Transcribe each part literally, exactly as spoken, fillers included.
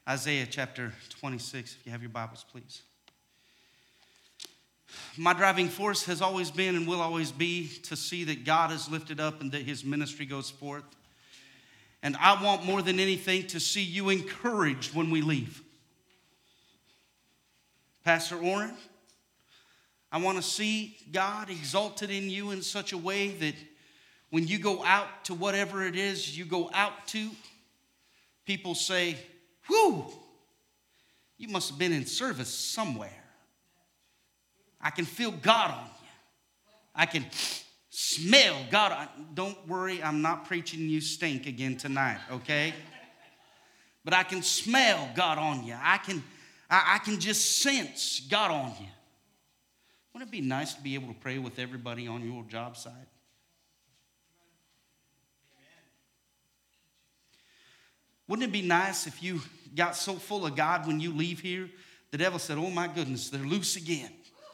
Isaiah chapter twenty-six, if you have your Bibles, please. My driving force has always been and will always be to see that God is lifted up and that his ministry goes forth. And I want more than anything to see you encouraged when we leave. Pastor Orrin, I want to see God exalted in you in such a way that when you go out to whatever it is you go out to, people say, whew, you must have been in service somewhere. I can feel God on you. I can smell God on you. Don't worry, I'm not preaching you stink again tonight, okay? But I can smell God on you. I can, I, I can just sense God on you. Wouldn't it be nice to be able to pray with everybody on your job site? Wouldn't it be nice if you got so full of God when you leave here, the devil said, oh my goodness, they're loose again.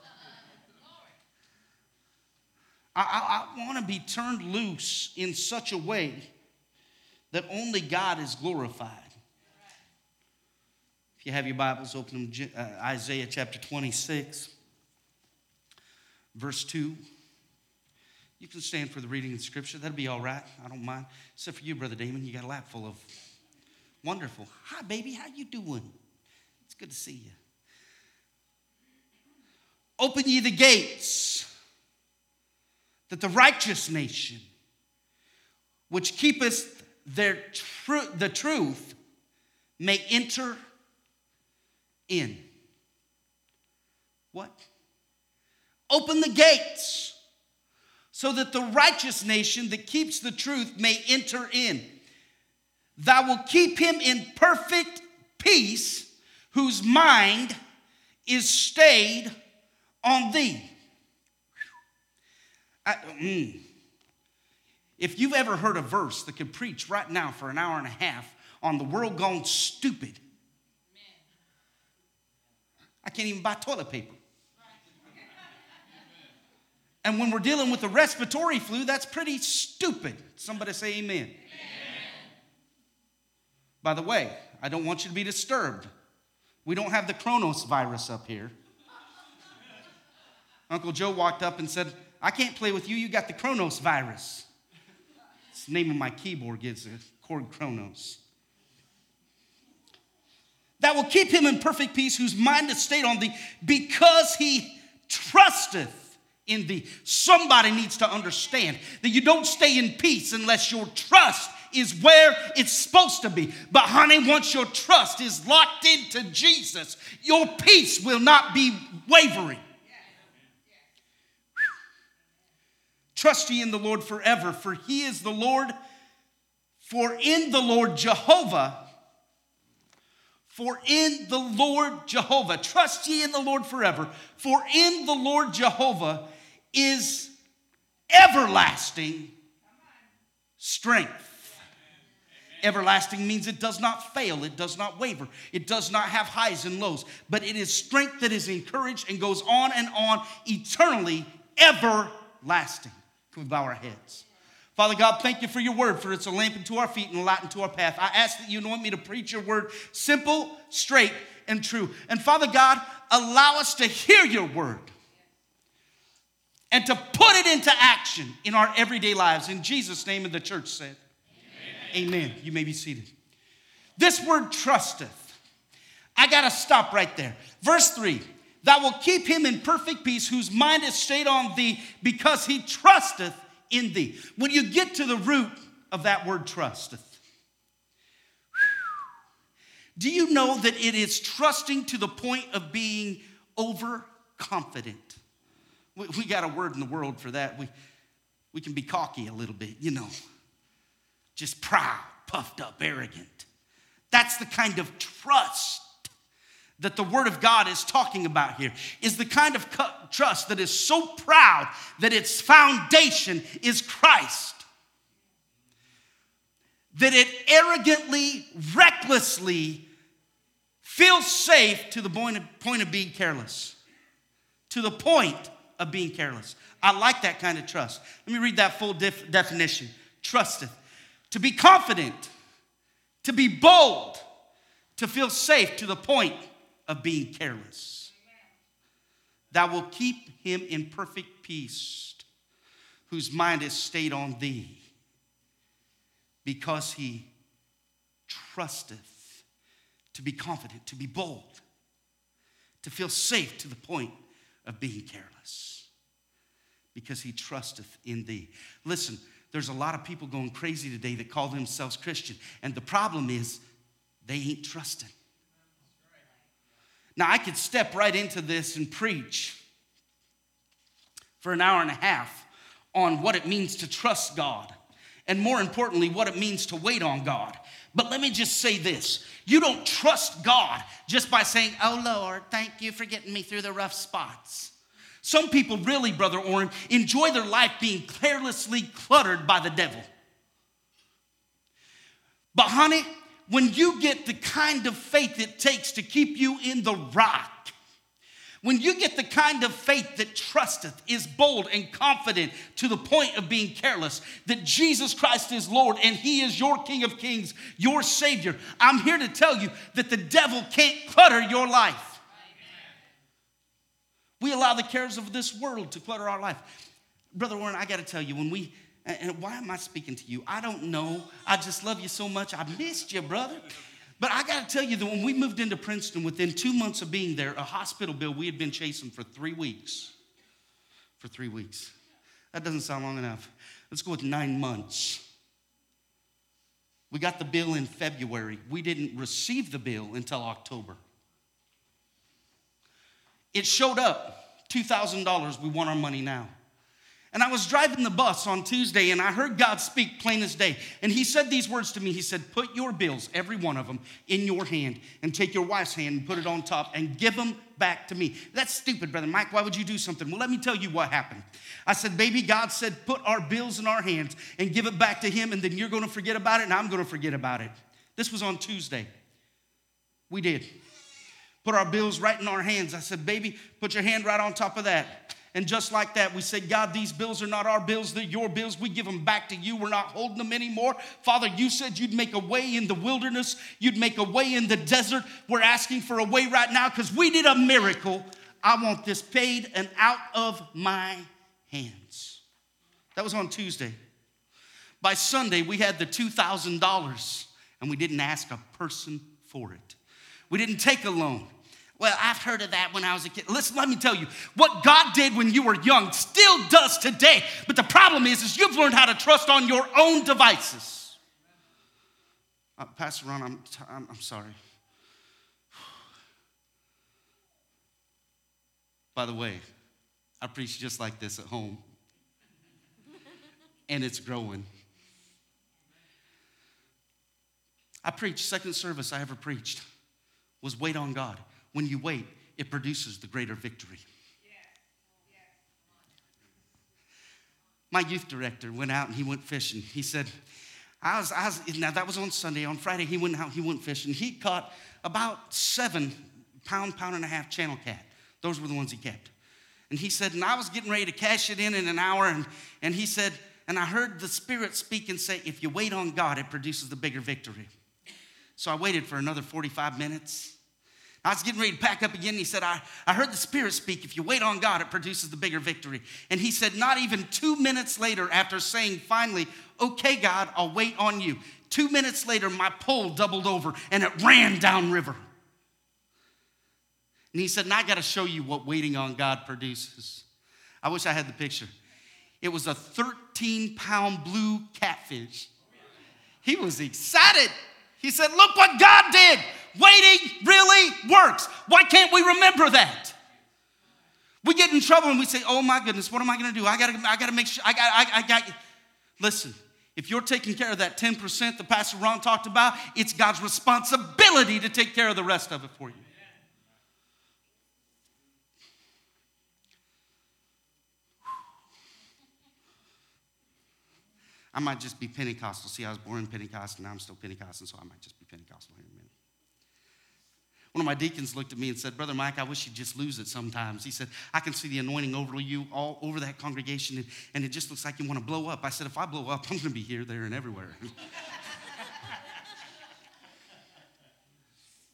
I, I, I want to be turned loose in such a way that only God is glorified. If you have your Bibles, open them, uh, Isaiah chapter twenty-six, verse two. You can stand for the reading of the scripture. That'll be all right. I don't mind. Except for you, Brother Damon. You got a lap full of wonderful. Hi, baby. How you doing? It's good to see you. Open ye the gates, that the righteous nation, which keepeth their tr- the truth, may enter in. What? Open the gates, so that the righteous nation that keeps the truth may enter in. Thou will keep him in perfect peace, whose mind is stayed on thee. I, mm. If you've ever heard a verse that could preach right now for an hour and a half on the world gone stupid, I can't even buy toilet paper. And when we're dealing with the respiratory flu, that's pretty stupid. Somebody say amen. Amen. By the way, I don't want you to be disturbed. We don't have the Kronos virus up here. Uncle Joe walked up and said, I can't play with you. You got the Kronos virus. It's the name of my keyboard gives it, Chord Kronos. That will keep him in perfect peace, whose mind is stayed on thee, because he trusteth in thee. Somebody needs to understand that you don't stay in peace unless your trust is where it's supposed to be. But honey, once your trust is locked into Jesus, your peace will not be wavering. Trust ye in the Lord forever, for he is the Lord. For in the Lord Jehovah, for in the Lord Jehovah, trust ye in the Lord forever, for in the Lord Jehovah is everlasting strength. Everlasting means it does not fail, it does not waver, it does not have highs and lows, but it is strength that is encouraged and goes on and on eternally, everlasting. Can we bow our heads? Father God, thank you for your word, for it's a lamp unto our feet and a light unto our path. I ask that you anoint me to preach your word simple, straight, and true. And Father God, allow us to hear your word and to put it into action in our everyday lives. In Jesus' name, and the church said, amen. Amen. You may be seated. This word trusteth. I got to stop right there. Verse three. Thou will keep him in perfect peace, whose mind is stayed on thee, because he trusteth in thee. When you get to the root of that word trusteth, do you know that it is trusting to the point of being overconfident? We, we got a word in the world for that. We, we can be cocky a little bit, you know. Just proud, puffed up, arrogant. That's the kind of trust that the Word of God is talking about here, is the kind of trust that is so proud that its foundation is Christ. That it arrogantly, recklessly feels safe to the point of, point of being careless. To the point of being careless. I like that kind of trust. Let me read that full def- definition. Trusteth. To be confident. To be bold. to feel safe to the point of being careless. Thou wilt keep him in perfect peace, whose mind is stayed on thee, because he trusteth. To be confident, to be bold, to feel safe to the point of being careless, because he trusteth in thee. Listen, there's a lot of people going crazy today that call themselves Christian, and the problem is they ain't trusting. Now, I could step right into this and preach for an hour and a half on what it means to trust God, and more importantly, what it means to wait on God. But let me just say this. You don't trust God just by saying, oh, Lord, thank you for getting me through the rough spots. Some people really, Brother Orrin, enjoy their life being carelessly cluttered by the devil. But honey, when you get the kind of faith it takes to keep you in the rock, when you get the kind of faith that trusteth, is bold and confident to the point of being careless, that Jesus Christ is Lord and he is your King of Kings, your Savior, I'm here to tell you that the devil can't clutter your life. We allow the cares of this world to clutter our life. Brother Warren, I got to tell you, when we, and why am I speaking to you? I don't know. I just love you so much. I missed you, brother. But I got to tell you that when we moved into Princeton, within two months of being there, a hospital bill we had been chasing for three weeks. For three weeks. That doesn't sound long enough. Let's go with nine months. We got the bill in February. We didn't receive the bill until October. It showed up, two thousand dollars. We want our money now. And I was driving the bus on Tuesday, and I heard God speak plain as day. And he said these words to me. He said, put your bills, every one of them, in your hand, and take your wife's hand and put it on top and give them back to me. That's stupid, Brother Mike. Why would you do something? Well, let me tell you what happened. I said, baby, God said, put our bills in our hands and give it back to him, and then you're going to forget about it, and I'm going to forget about it. This was on Tuesday. We did. Put our bills right in our hands. I said, baby, put your hand right on top of that. And just like that, we said, God, these bills are not our bills. They're your bills. We give them back to you. We're not holding them anymore. Father, you said you'd make a way in the wilderness. You'd make a way in the desert. We're asking for a way right now because we did a miracle. I want this paid and out of my hands. That was on Tuesday. By Sunday, we had the two thousand dollars, and we didn't ask a person for it. We didn't take a loan. Well, I've heard of that when I was a kid. Listen, let me tell you, what God did when you were young still does today. But the problem is, is you've learned how to trust on your own devices. Uh, Pastor Ron, I'm, t- I'm, I'm sorry. By the way, I preach just like this at home. And it's growing. I preached, second service I ever preached was wait on God. When you wait, it produces the greater victory. My youth director went out and he went fishing. He said, I was, I was, now that was on Sunday. On Friday, he went out, he went fishing. He caught about seven pound, pound and a half channel cat. Those were the ones he kept. And he said, and I was getting ready to cash it in in an hour. And, and he said, and I heard the Spirit speak and say, if you wait on God, it produces the bigger victory. So I waited for another forty-five minutes. I was getting ready to pack up again. He said, I, I heard the Spirit speak. If you wait on God, it produces the bigger victory. And he said, not even two minutes later, after saying finally, okay, God, I'll wait on you. Two minutes later, my pole doubled over and it ran downriver. And he said, and I got to show you what waiting on God produces. I wish I had the picture. It was a thirteen pound blue catfish. He was excited. He said, look what God did. Waiting really works. Why can't we remember that? We get in trouble and we say, oh my goodness, what am I going to do? I got to I got to make sure, I got, I, I got, listen, if you're taking care of that ten percent that Pastor Ron talked about, it's God's responsibility to take care of the rest of it for you. I might just be Pentecostal. See, I was born in Pentecostal, now I'm still Pentecostal, so I might just be Pentecostal here in a minute. One of my deacons looked at me and said, Brother Mike, I wish you'd just lose it sometimes. He said, I can see the anointing over you, all over that congregation, and, and it just looks like you want to blow up. I said, if I blow up, I'm going to be here, there, and everywhere.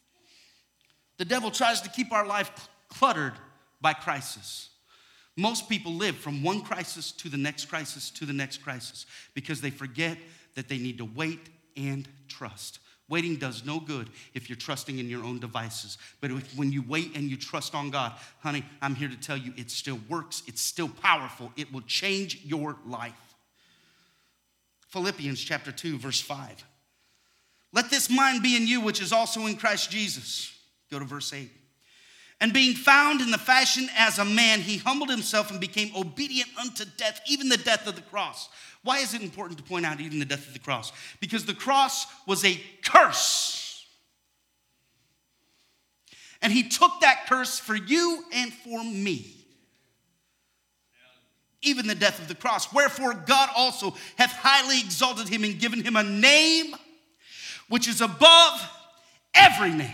The devil tries to keep our life cluttered by crisis. Most people live from one crisis to the next crisis to the next crisis because they forget that they need to wait and trust. Waiting does no good if you're trusting in your own devices. But if, when you wait and you trust on God, honey, I'm here to tell you it still works. It's still powerful. It will change your life. Philippians chapter two, verse five. Let this mind be in you, which is also in Christ Jesus. Go to verse eight. And being found in the fashion as a man, he humbled himself and became obedient unto death, even the death of the cross. Why is it important to point out even the death of the cross? Because the cross was a curse. And he took that curse for you and for me. Even the death of the cross. Wherefore God also hath highly exalted him and given him a name which is above every name.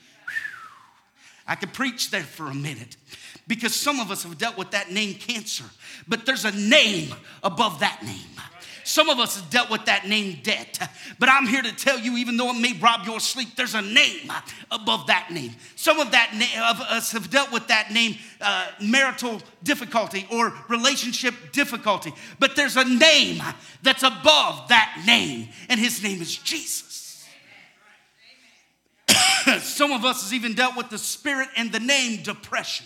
I could preach there for a minute because some of us have dealt with that name cancer, but there's a name above that name. Some of us have dealt with that name debt, but I'm here to tell you, even though it may rob your sleep, there's a name above that name. Some of that na- of us have dealt with that name uh, marital difficulty or relationship difficulty, but there's a name that's above that name, and his name is Jesus. Some of us has even dealt with the spirit and the name depression.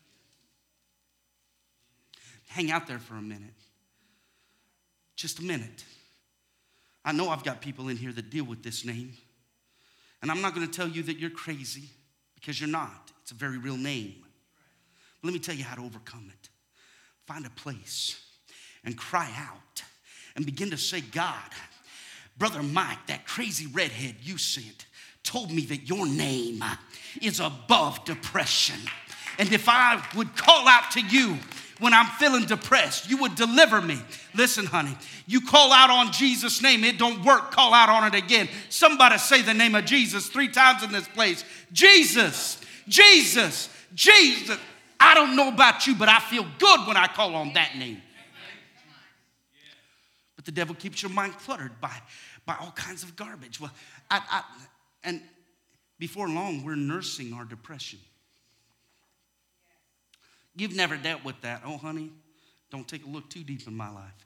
Hang out there for a minute. Just a minute. I know I've got people in here that deal with this name. And I'm not going to tell you that you're crazy because you're not. It's a very real name. But let me tell you how to overcome it. Find a place and cry out and begin to say, God, Brother Mike, that crazy redhead you sent, told me that your name is above depression. And if I would call out to you when I'm feeling depressed, you would deliver me. Listen, honey, you call out on Jesus' name, it don't work, call out on it again. Somebody say the name of Jesus three times in this place. Jesus, Jesus, Jesus. I don't know about you, but I feel good when I call on that name. But the devil keeps your mind cluttered by, by all kinds of garbage. Well, I, I And before long, we're nursing our depression. You've never dealt with that. Oh, honey, don't take a look too deep in my life.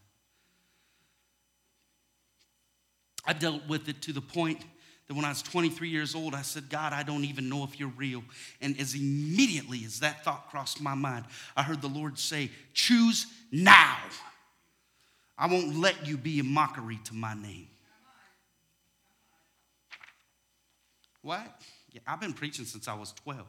I dealt with it to the point that when I was twenty-three years old, I said, God, I don't even know if you're real. And as immediately as that thought crossed my mind, I heard the Lord say, choose now. I won't let you be a mockery to my name. What? Yeah, I've been preaching since I was twelve.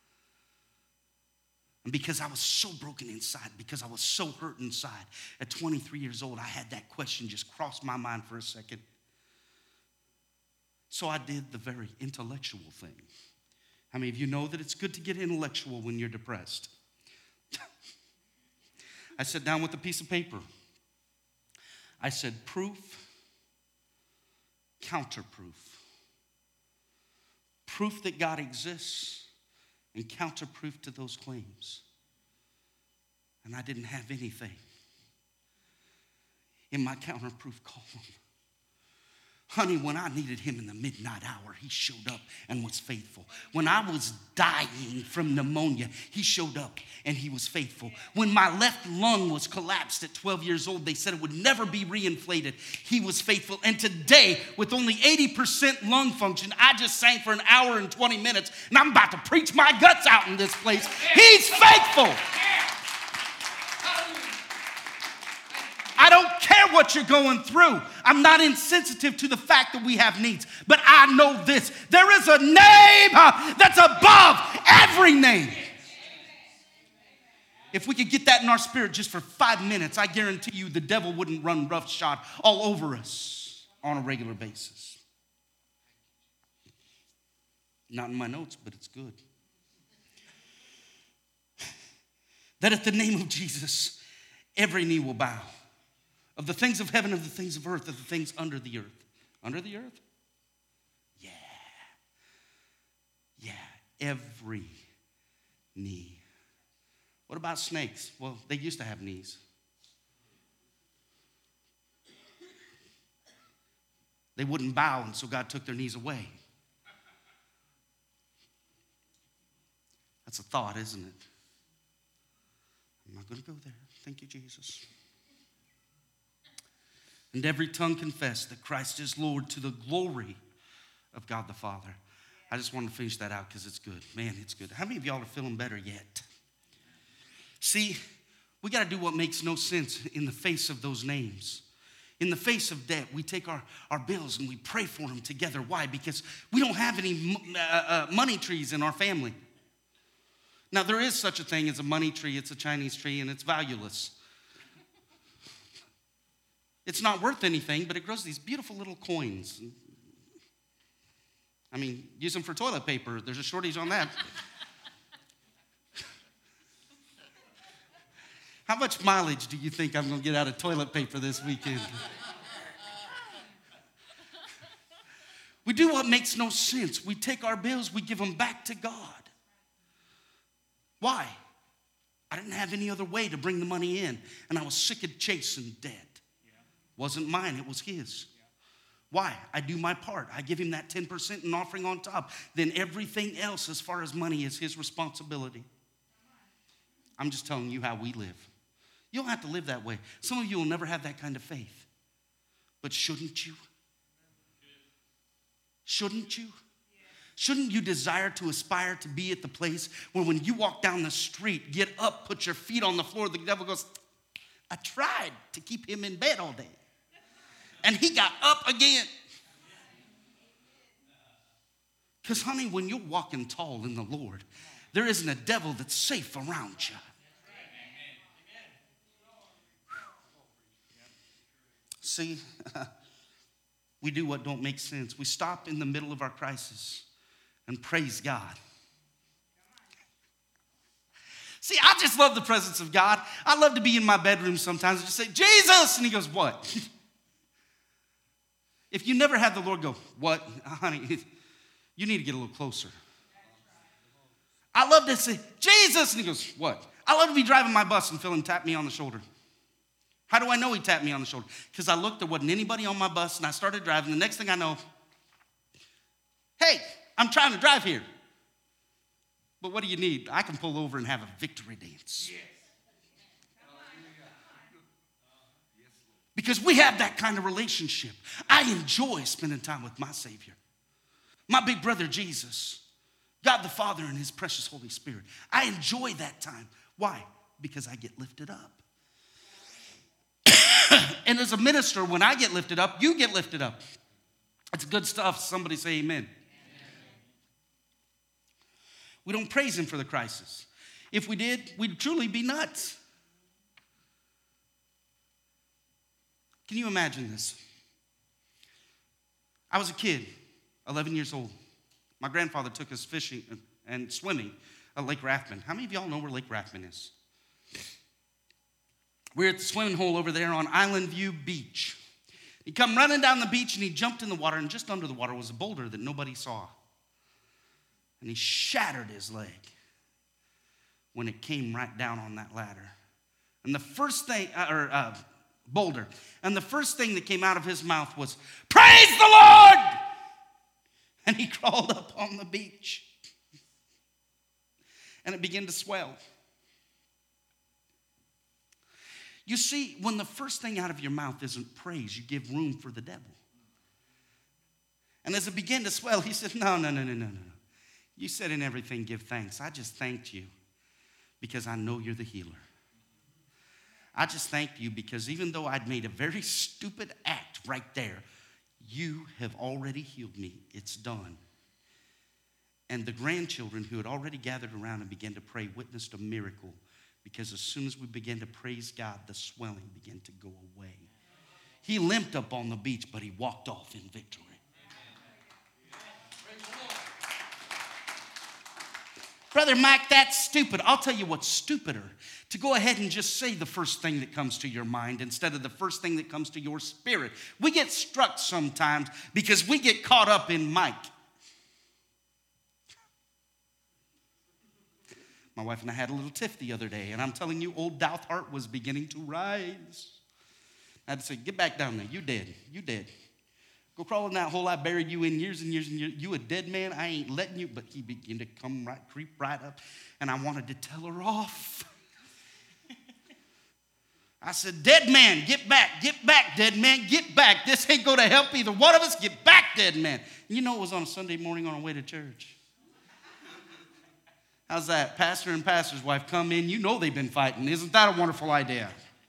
And because I was so broken inside, because I was so hurt inside, at twenty-three years old, I had that question just cross my mind for a second. So I did the very intellectual thing. How many of you know that it's good to get intellectual when you're depressed? I sat down with a piece of paper. I said, proof, counterproof. Proof that God exists and counterproof to those claims. And I didn't have anything in my counterproof column. Honey, when I needed him in the midnight hour, he showed up and was faithful. When I was dying from pneumonia, he showed up and he was faithful. When my left lung was collapsed at twelve years old, they said it would never be reinflated. He was faithful. And today, with only eighty percent lung function, I just sang for an hour and twenty minutes, and I'm about to preach my guts out in this place. He's faithful. I don't care what you're going through. I'm not insensitive to the fact that we have needs. But I know this. There is a name uh, that's above every name. If we could get that in our spirit just for five minutes, I guarantee you the devil wouldn't run roughshod all over us on a regular basis. Not in my notes, but it's good. That at the name of Jesus, every knee will bow. Of the things of heaven, of the things of earth, of the things under the earth. Under the earth? Yeah. Yeah, every knee. What about snakes? Well, they used to have knees. They wouldn't bow, and so God took their knees away. That's a thought, isn't it? I'm not going to go there. Thank you, Jesus. And every tongue confess that Christ is Lord to the glory of God the Father. I just wanted to finish that out because it's good. Man, it's good. How many of y'all are feeling better yet? See, we got to do what makes no sense in the face of those names. In the face of debt, we take our, our bills and we pray for them together. Why? Because we don't have any uh, uh, money trees in our family. Now, there is such a thing as a money tree. It's a Chinese tree, and it's valueless. It's not worth anything, but it grows these beautiful little coins. I mean, use them for toilet paper. There's a shortage on that. How much mileage do you think I'm going to get out of toilet paper this weekend? We do what makes no sense. We take our bills, we give them back to God. Why? I didn't have any other way to bring the money in, and I was sick of chasing debt. Yeah. Wasn't mine, it was his. Yeah. Why? I do my part. I give him that ten percent and offering on top. Then everything else as far as money is his responsibility. I'm just telling you how we live. You don't have to live that way. Some of you will never have that kind of faith. But shouldn't you? Shouldn't you? Shouldn't you desire to aspire to be at the place where when you walk down the street, get up, put your feet on the floor, the devil goes, I tried to keep him in bed all day. And he got up again. Because, honey, when you're walking tall in the Lord, there isn't a devil that's safe around you. See, we do what don't make sense. We stop in the middle of our crisis and praise God. See, I just love the presence of God. I love to be in my bedroom sometimes and just say, Jesus! And he goes, what? If you never had the Lord go, what? Honey, you need to get a little closer. I love to say, Jesus! And he goes, what? I love to be driving my bus and feel him tap me on the shoulder. How do I know he tapped me on the shoulder? Because I looked, there wasn't anybody on my bus, and I started driving. The next thing I know, hey, I'm trying to drive here. But what do you need? I can pull over and have a victory dance. Yes. Because we have that kind of relationship. I enjoy spending time with my Savior, my big brother Jesus, God the Father and his precious Holy Spirit. I enjoy that time. Why? Because I get lifted up. And as a minister, when I get lifted up, you get lifted up. It's good stuff. Somebody say amen. Amen. We don't praise him for the crisis. If we did, we'd truly be nuts. Can you imagine this? I was a kid, eleven years old. My grandfather took us fishing and swimming at Lake Rathman. How many of y'all know where Lake Rathman is? We're at the swimming hole over there on Island View Beach. He come running down the beach and he jumped in the water, and just under the water was a boulder that nobody saw. And he shattered his leg when it came right down on that ladder. And the first thing, uh, or uh, boulder, and the first thing that came out of his mouth was, praise the Lord! And he crawled up on the beach. And it began to swell. You see, when the first thing out of your mouth isn't praise, you give room for the devil. And as it began to swell, he said, no, no, no, no, no, no. You said in everything, give thanks. I just thanked you because I know you're the healer. I just thanked you because even though I'd made a very stupid act right there, you have already healed me. It's done. And the grandchildren who had already gathered around and began to pray witnessed a miracle. Because as soon as we began to praise God, the swelling began to go away. He limped up on the beach, but he walked off in victory. Brother Mike, that's stupid. I'll tell you what's stupider. To go ahead and just say the first thing that comes to your mind instead of the first thing that comes to your spirit. We get struck sometimes because we get caught up in Mike. My wife and I had a little tiff the other day, and I'm telling you, old Doubt heart was beginning to rise. I had to say, get back down there. You dead. You dead. Go crawl in that hole I buried you in years and years and years. You a dead man, I ain't letting you. But he began to come right, creep right up. And I wanted to tell her off. I said, dead man, get back, get back, dead man, get back. This ain't going to help either one of us. Get back, dead man. And you know it was on a Sunday morning on our way to church. How's that? Pastor and pastor's wife come in. You know they've been fighting. Isn't that a wonderful idea?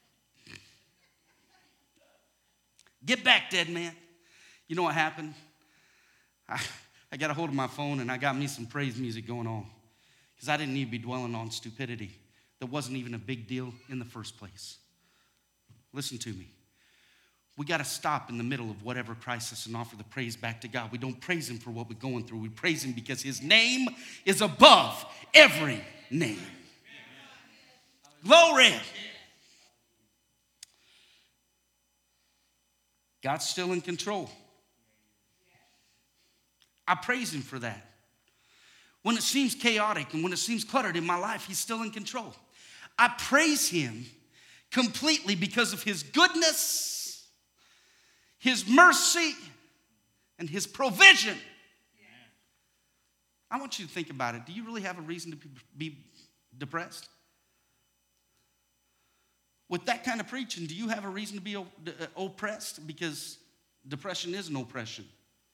Get back, dead man. You know what happened? I, I got a hold of my phone and I got me some praise music going on because I didn't need to be dwelling on stupidity that wasn't even a big deal in the first place. Listen to me. We got to stop in the middle of whatever crisis and offer the praise back to God. We don't praise him for what we're going through. We praise him because his name is above every name. Glory. God's still in control. I praise him for that. When it seems chaotic and when it seems cluttered in my life, he's still in control. I praise him completely because of his goodness, his mercy, and his provision. I want you to think about it. Do you really have a reason to be depressed? With that kind of preaching, do you have a reason to be oppressed? Because depression is an oppression.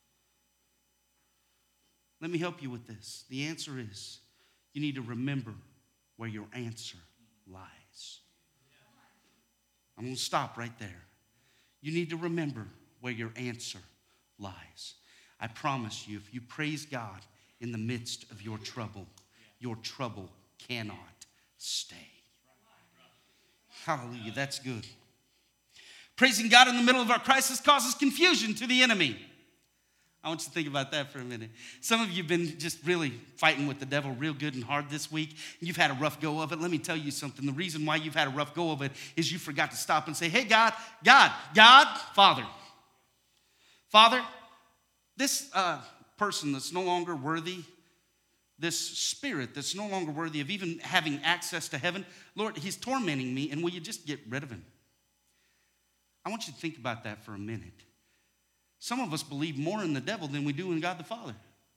Let me help you with this. The answer is you need to remember where your answer lies. I'm going to stop right there. You need to remember where your answer lies. I promise you, if you praise God in the midst of your trouble, your trouble cannot stay. Hallelujah, that's good. Praising God in the middle of our crisis causes confusion to the enemy. I want you to think about that for a minute. Some of you have been just really fighting with the devil real good and hard this week. You've had a rough go of it. Let me tell you something. The reason why you've had a rough go of it is you forgot to stop and say, hey, God, God, God, Father. Father, this uh, person that's no longer worthy, this spirit that's no longer worthy of even having access to heaven, Lord, he's tormenting me, and will you just get rid of him? I want you to think about that for a minute. Some of us believe more in the devil than we do in God the Father.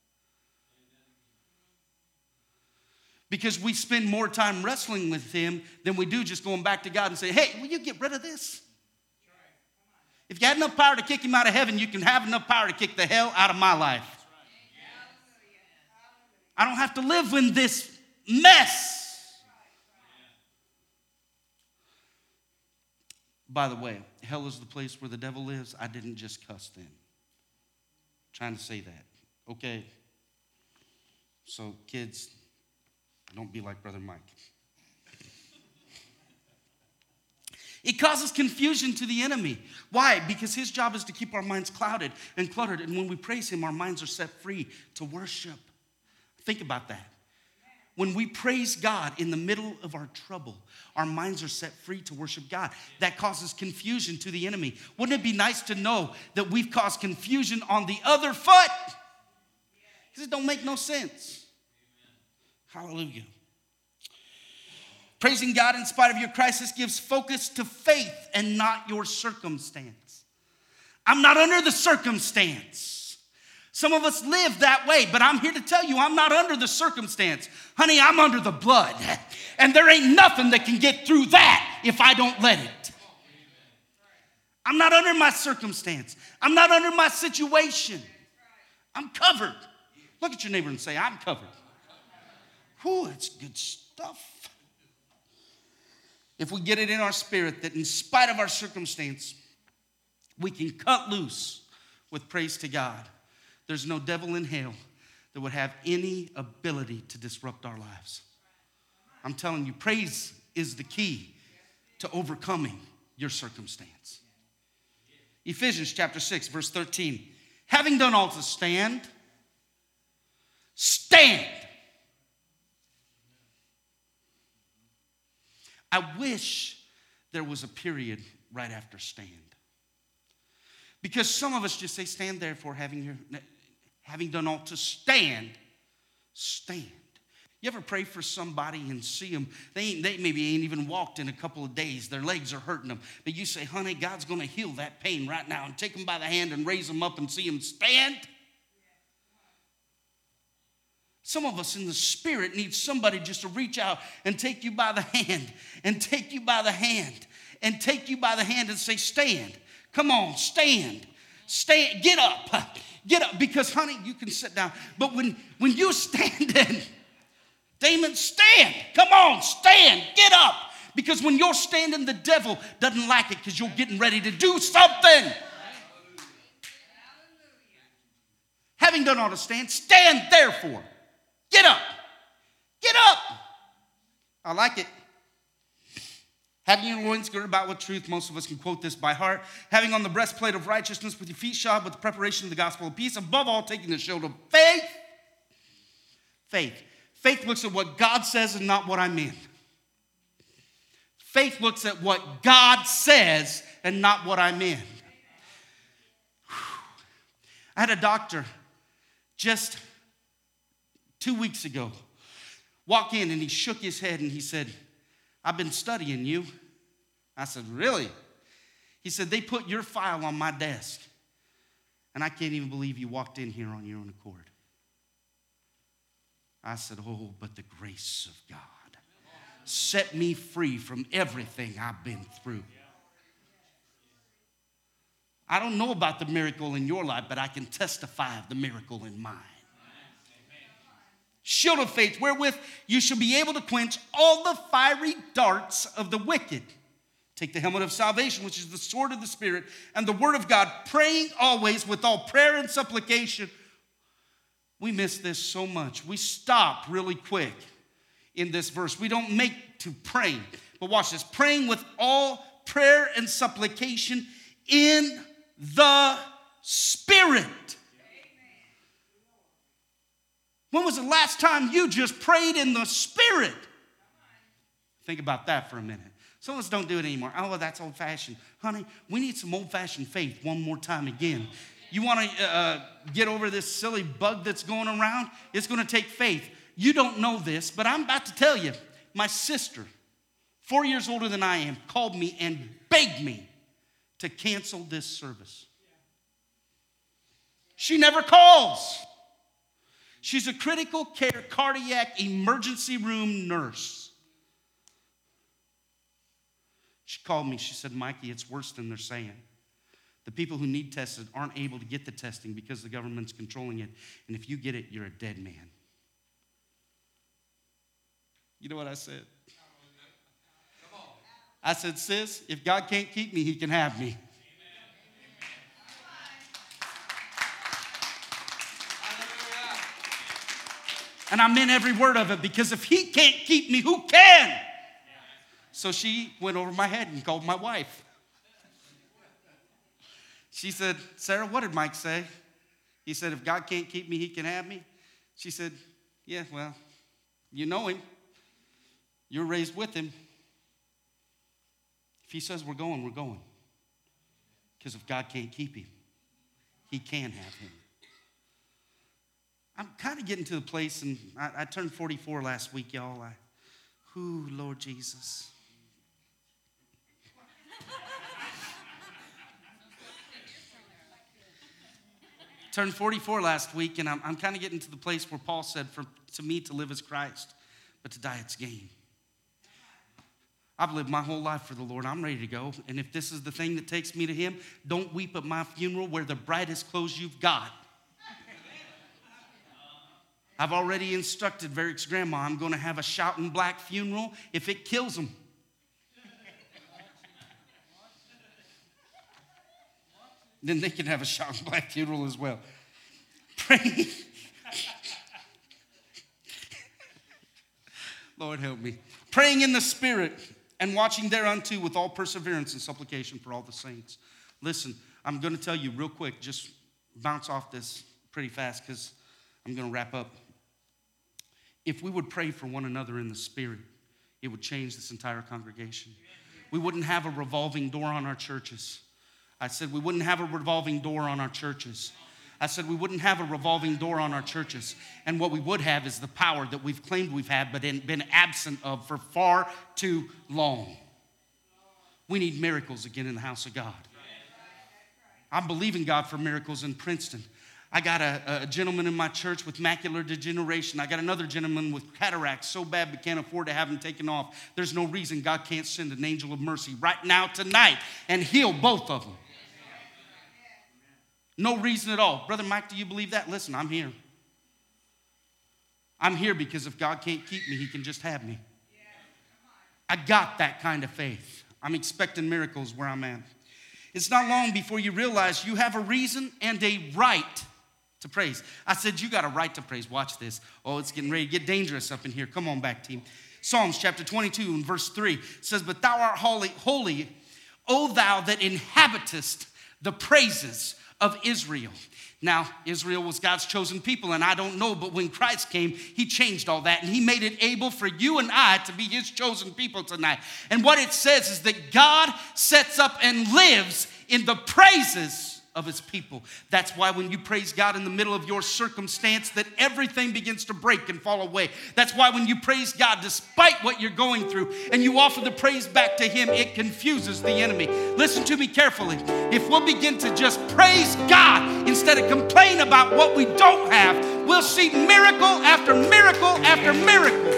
Because we spend more time wrestling with him than we do just going back to God and say, hey, will you get rid of this? If you had enough power to kick him out of heaven, you can have enough power to kick the hell out of my life. I don't have to live in this mess. By the way, hell is the place where the devil lives. I didn't just cuss then. I'm trying to say that. Okay? So, kids, don't be like Brother Mike. It causes confusion to the enemy. Why? Because his job is to keep our minds clouded and cluttered. And when we praise him, our minds are set free to worship. Think about that. When we praise God in the middle of our trouble, our minds are set free to worship God. That causes confusion to the enemy. Wouldn't it be nice to know that we've caused confusion on the other foot? Because it don't make no sense. Hallelujah. Praising God in spite of your crisis gives focus to faith and not your circumstance. I'm not under the circumstance. Some of us live that way, but I'm here to tell you I'm not under the circumstance. Honey, I'm under the blood. And there ain't nothing that can get through that if I don't let it. I'm not under my circumstance. I'm not under my situation. I'm covered. Look at your neighbor and say, I'm covered. Whew, it's good stuff. If we get it in our spirit that in spite of our circumstance, we can cut loose with praise to God, there's no devil in hell that would have any ability to disrupt our lives. I'm telling you, praise is the key to overcoming your circumstance. Ephesians chapter six, verse thirteen. Having done all to stand, stand. I wish there was a period right after stand. Because some of us just say, stand therefore, having, your, having done all to stand, stand. You ever pray for somebody and see them, they, ain't, they maybe ain't even walked in a couple of days. Their legs are hurting them. But you say, honey, God's going to heal that pain right now, and take them by the hand and raise them up and see them stand. Some of us in the spirit need somebody just to reach out and take you by the hand and take you by the hand and take you by the hand and say, stand. Come on, stand. Stand. Get up. Get up. Because, honey, you can sit down. But when, when you're standing, Damon, stand. Come on, stand. Get up. Because when you're standing, the devil doesn't like it because you're getting ready to do something. Having done all to stand, stand therefore. Get up. Get up. I like it. Having your loins girded about with truth, most of us can quote this by heart. Having on the breastplate of righteousness, with your feet shod with the preparation of the gospel of peace. Above all, taking the shield of faith. Faith. Faith looks at what God says and not what I'm in. Faith looks at what God says and not what I'm in. I had a doctor just two weeks ago walk in, and he shook his head and he said, I've been studying you. I said, really? He said, they put your file on my desk, and I can't even believe you walked in here on your own accord. I said, oh, but the grace of God set me free from everything I've been through. I don't know about the miracle in your life, but I can testify of the miracle in mine. Shield of faith, wherewith you shall be able to quench all the fiery darts of the wicked. Take the helmet of salvation, which is the sword of the Spirit, and the word of God, praying always with all prayer and supplication. We miss this so much. We stop really quick in this verse. We don't make to pray. But watch this. Praying with all prayer and supplication in the Spirit. When was the last time you just prayed in the Spirit? Think about that for a minute. Some of us don't do it anymore. Oh, well, that's old-fashioned. Honey, we need some old-fashioned faith one more time again. You want to uh, get over this silly bug that's going around? It's going to take faith. You don't know this, but I'm about to tell you. My sister, four years older than I am, called me and begged me to cancel this service. She never calls. She's a critical care cardiac emergency room nurse. She called me. She said, Mikey, it's worse than they're saying. The people who need tested aren't able to get the testing because the government's controlling it. And if you get it, you're a dead man. You know what I said? I said, sis, if God can't keep me, he can have me. And I meant every word of it, because if he can't keep me, who can? So she went over my head and called my wife. She said, Sarah, what did Mike say? He said, if God can't keep me, he can have me. She said, yeah, well, you know him. You're raised with him. If he says we're going, we're going. Because if God can't keep him, he can have him. I'm kind of getting to the place, and I, I turned forty-four last week, y'all. I, whoo, Lord Jesus. Turned forty-four last week, and I'm, I'm kind of getting to the place where Paul said, for to me to live is Christ, but to die it's gain. I've lived my whole life for the Lord. I'm ready to go. And if this is the thing that takes me to him, don't weep at my funeral. Wear the brightest clothes you've got. I've already instructed Varick's grandma, I'm going to have a shouting black funeral if it kills him. Then they can have a shouting black funeral as well. Pray. Lord help me. Praying in the Spirit and watching thereunto with all perseverance and supplication for all the saints. Listen, I'm going to tell you real quick, just bounce off this pretty fast because I'm going to wrap up. If we would pray for one another in the Spirit, it would change this entire congregation. We wouldn't have a revolving door on our churches. I said we wouldn't have a revolving door on our churches. I said we wouldn't have a revolving door on our churches. And what we would have is the power that we've claimed we've had, but been absent of for far too long. We need miracles again in the house of God. I'm believing God for miracles in Princeton. I got a, a gentleman in my church with macular degeneration. I got another gentleman with cataracts so bad we can't afford to have him taken off. There's no reason God can't send an angel of mercy right now, tonight, and heal both of them. No reason at all. Brother Mike, do you believe that? Listen, I'm here. I'm here because if God can't keep me, he can just have me. I got that kind of faith. I'm expecting miracles where I'm at. It's not long before you realize you have a reason and a right to praise. I said, you got a right to praise. Watch this. Oh, it's getting ready to get dangerous up in here. Come on back, team. Psalms chapter twenty-two and verse three says, but thou art holy, holy, O thou that inhabitest the praises of Israel. Now, Israel was God's chosen people, and I don't know, but when Christ came, he changed all that, and he made it able for you and I to be his chosen people tonight. And what it says is that God sets up and lives in the praises of his people. That's why when you praise God in the middle of your circumstance, that everything begins to break and fall away. That's why when you praise God despite what you're going through and you offer the praise back to him, it confuses the enemy. Listen to me carefully. If we'll begin to just praise God instead of complain about what we don't have, we'll see miracle after miracle after miracle.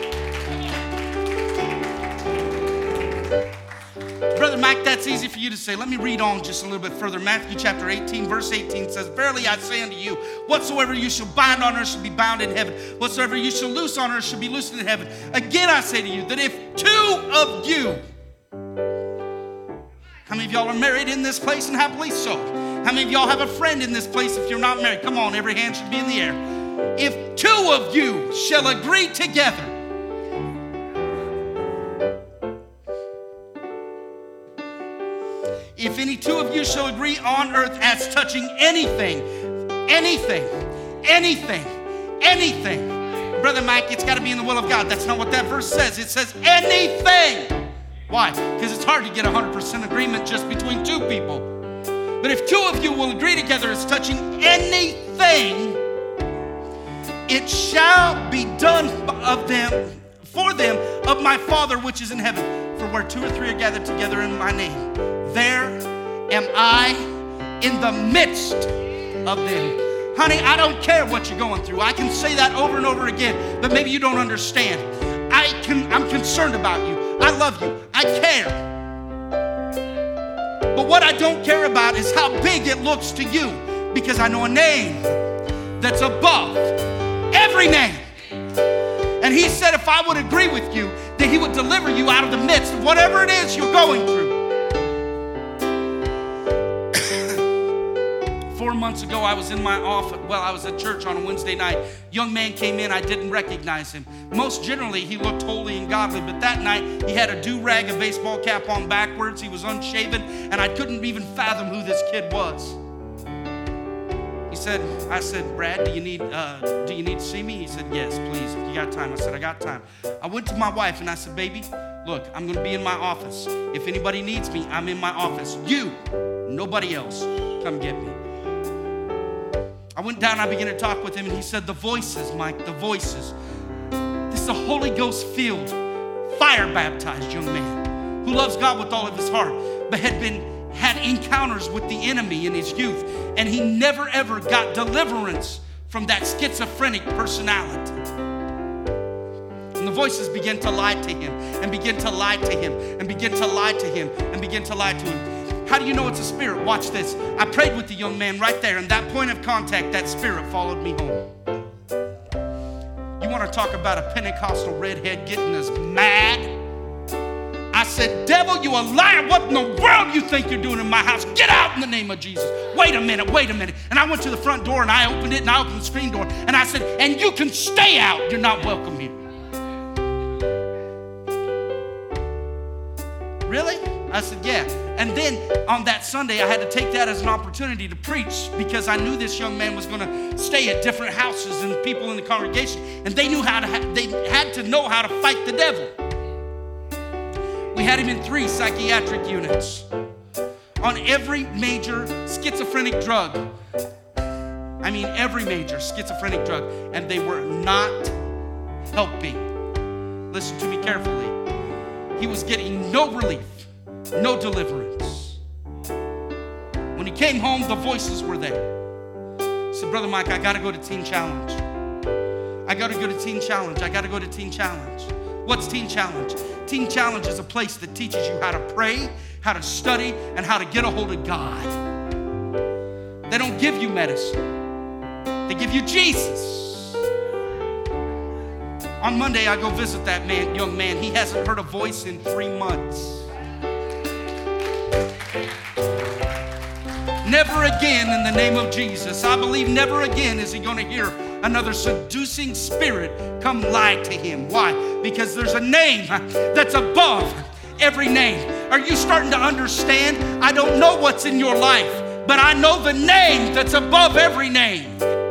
Brother Mike, that's easy for you to say. Let me read on just a little bit further. Matthew chapter eighteen, verse eighteen says, verily I say unto you, whatsoever you shall bind on earth shall be bound in heaven. Whatsoever you shall loose on earth shall be loosed in heaven. Again I say to you, that if two of you, how many of y'all are married in this place and happily so? How many of y'all have a friend in this place if you're not married? Come on, every hand should be in the air. If two of you shall agree together, if any two of you shall agree on earth as touching anything, anything, anything, anything. Brother Mike, it's got to be in the will of God. That's not what that verse says. It says anything. Why? Because it's hard to get one hundred percent agreement just between two people. But if two of you will agree together as touching anything, it shall be done of them, for them, of my Father which is in heaven. For where two or three are gathered together in my name, there am I in the midst of them. Honey, I don't care what you're going through. I can say that over and over again, but maybe you don't understand. I can, I'm concerned about you. I love you. I care. But what I don't care about is how big it looks to you, because I know a name that's above every name. And he said if I would agree with you, that he would deliver you out of the midst of whatever it is you're going through. Four months ago, I was in my office, well, I was at church on a Wednesday night. Young man came in, I didn't recognize him. Most generally, he looked holy and godly, but that night, he had a do-rag, a baseball cap on backwards. He was unshaven, and I couldn't even fathom who this kid was. He said, I said, Brad, do you need uh, do you need to see me? He said, yes, please, if you got time. I said, I got time. I went to my wife, and I said, baby, look, I'm going to be in my office. If anybody needs me, I'm in my office. You, nobody else, come get me. I went down, I began to talk with him, and he said, the voices, Mike, the voices. This is a Holy Ghost-filled, fire-baptized young man who loves God with all of his heart, but had been had encounters with the enemy in his youth, and he never, ever got deliverance from that schizophrenic personality. And the voices began to lie to him, and begin to lie to him, and begin to lie to him, and begin to lie to him. How do you know it's a spirit? Watch this. I prayed with the young man right there, and that point of contact, that spirit followed me home. You want to talk about a Pentecostal redhead getting us mad? I said, devil, you a liar. What in the world you think you're doing in my house? Get out in the name of Jesus. Wait a minute, wait a minute. And I went to the front door, and I opened it, and I opened the screen door, and I said, and you can stay out. You're not welcome here. Really? I said, yeah. And then on that Sunday, I had to take that as an opportunity to preach, because I knew this young man was going to stay at different houses and people in the congregation, and they knew how to, ha- they had to know how to fight the devil. We had him in three psychiatric units on every major schizophrenic drug. I mean every major schizophrenic drug, and they were not helping. Listen to me carefully. He was getting no relief, no deliverance. When he came home, the voices were there. He said, Brother Mike, I got to go to Teen Challenge. I got to go to Teen Challenge. I got to go to Teen Challenge. What's Teen Challenge? Teen Challenge is a place that teaches you how to pray, how to study, and how to get a hold of God. They don't give you medicine. They give you Jesus. On Monday, I go visit that man, young man. He hasn't heard a voice in three months. Never again in the name of Jesus. I believe never again is he going to hear another seducing spirit come lie to him. Why? Because there's a name that's above every name. Are you starting to understand? I don't know what's in your life, but I know the name that's above every name.